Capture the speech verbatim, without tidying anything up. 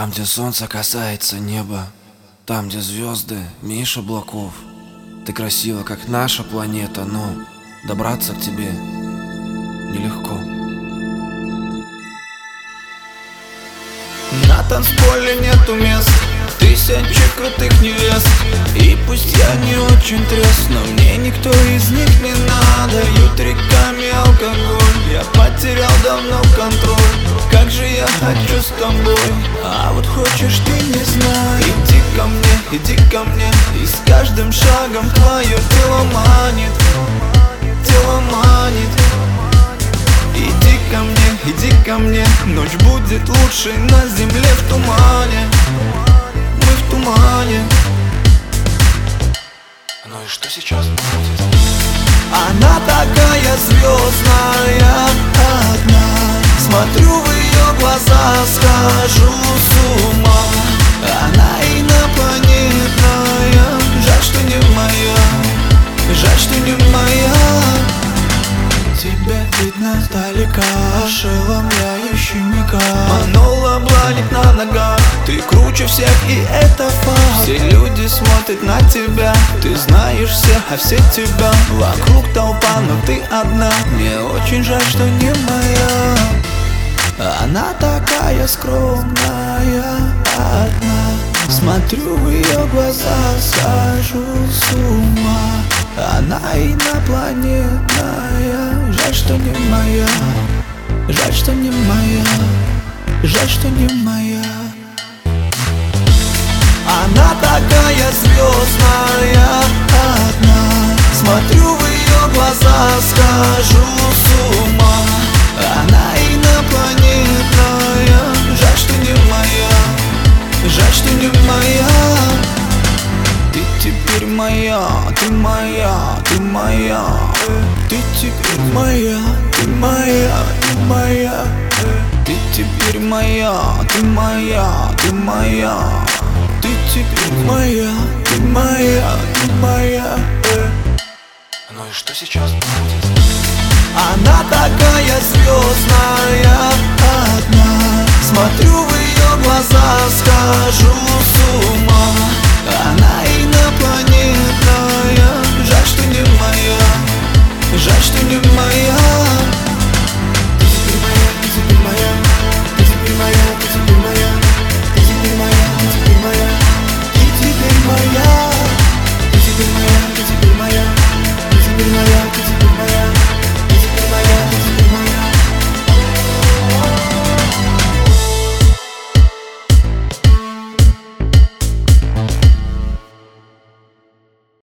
Там, где солнце касается неба, там, где звезды меньше облаков. Ты красива, как наша планета, но добраться к тебе нелегко. На танцполе нету мест, тысячи крутых невест. И пусть я не очень трезв, но мне никто из них не надо. Ют реками алкоголь, я потерял давно контроль. Как же я хочу с тобой, а вот хочешь ты, не знаю. Иди ко мне, иди ко мне, и с каждым шагом твое тело манит, тело манит. Иди ко мне, иди ко мне, ночь будет лучшей на земле в тумане. Мы в тумане. Ну и что сейчас будет? Она такая звездная, одна. Смотрю в ее глаза, схожу с ума. Она инопланетная, жаль, что не моя, жаль, что не моя. Тебя видно сдалека, ошеломляющий мигал. Манула бланик на ногах, ты круче всех, и это факт. Все люди смотрят на тебя, ты знаешь всех, а все тебя. Вокруг толпа, но ты одна. Мне очень жаль, что не моя. Она такая скромная, одна. Смотрю в ее глаза, схожу с ума. Она инопланетная, жаль, что не моя, жаль, что не моя, жаль, что не моя. Она такая звездная, одна. Смотрю в ее глаза, схожу с ума. Она инопланетная, жаль, что не моя, жаль, что не моя. Ты теперь моя, ты моя, ты моя. Ты теперь моя, ты моя, ты моя. Ты теперь моя, ты моя, ты моя. Ты теперь моя, ты моя, ты моя. Ну и что сейчас будет? Она такая звездная, одна. Смотрю в ее глаза, схожу с ума. Она